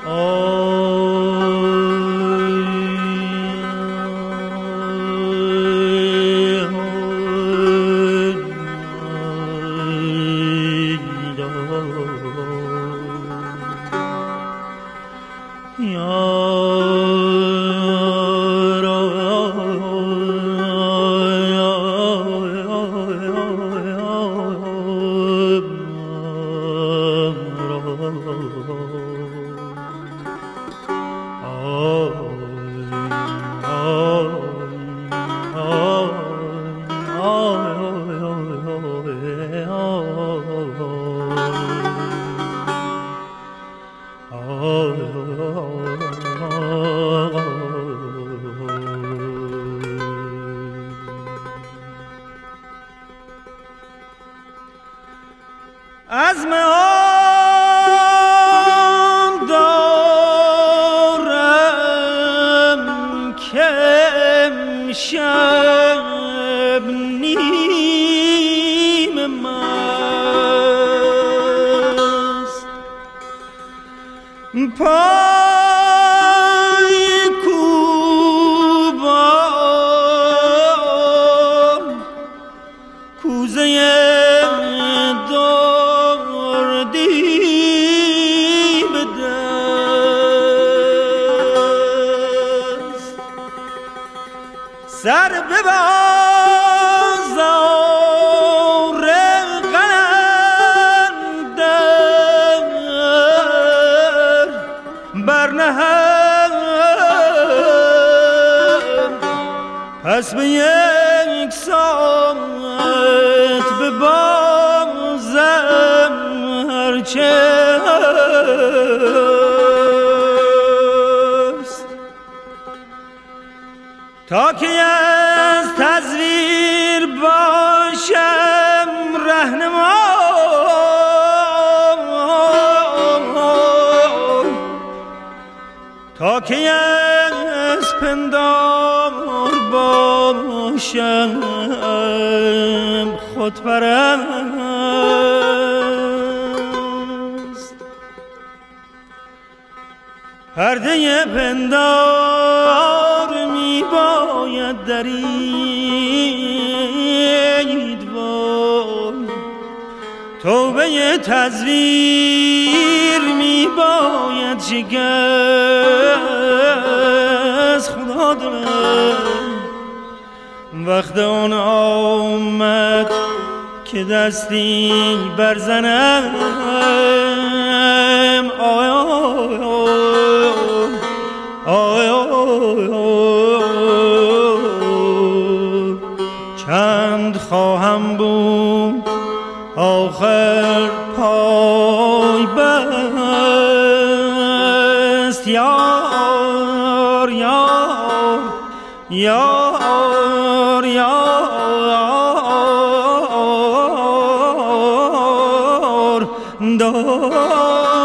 عزم آن دارم که امشب نیم مست پای کوبان کوزه سر به بازار قلندر برنهم پس به یک ساعت به بازم هرچه تا که از تزویر باشم رهنما تا که از پندار باشم خودپرست پرده پندار می باید درید وای توبه تزویر می باید شکست خدا دارم وقت اون آمد که دستی برزنم آی آی آی چند خواهم بود آخر پای بست یار یار یار یار دار